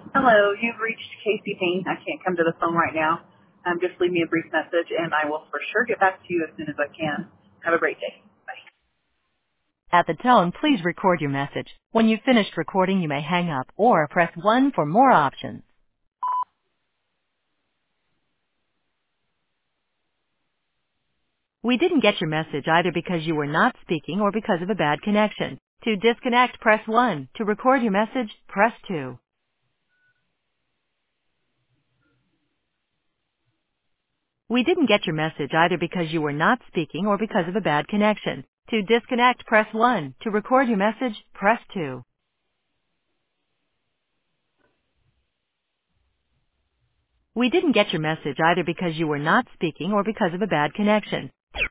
Hello, you've reached Casey Payne. I can't come to the phone right now. Just leave me a brief message, and I will for sure get back to you as soon as I can. Have a great day. Bye. At the tone, please record your message. When you've finished recording, you may hang up or press 1 for more options. We didn't get your message either because you were not speaking or because of a bad connection. To disconnect, press 1. To record your message, press 2. We didn't get your message either because you were not speaking or because of a bad connection. To disconnect, press 1. To record your message, press 2. We didn't get your message either because you were not speaking or because of a bad connection.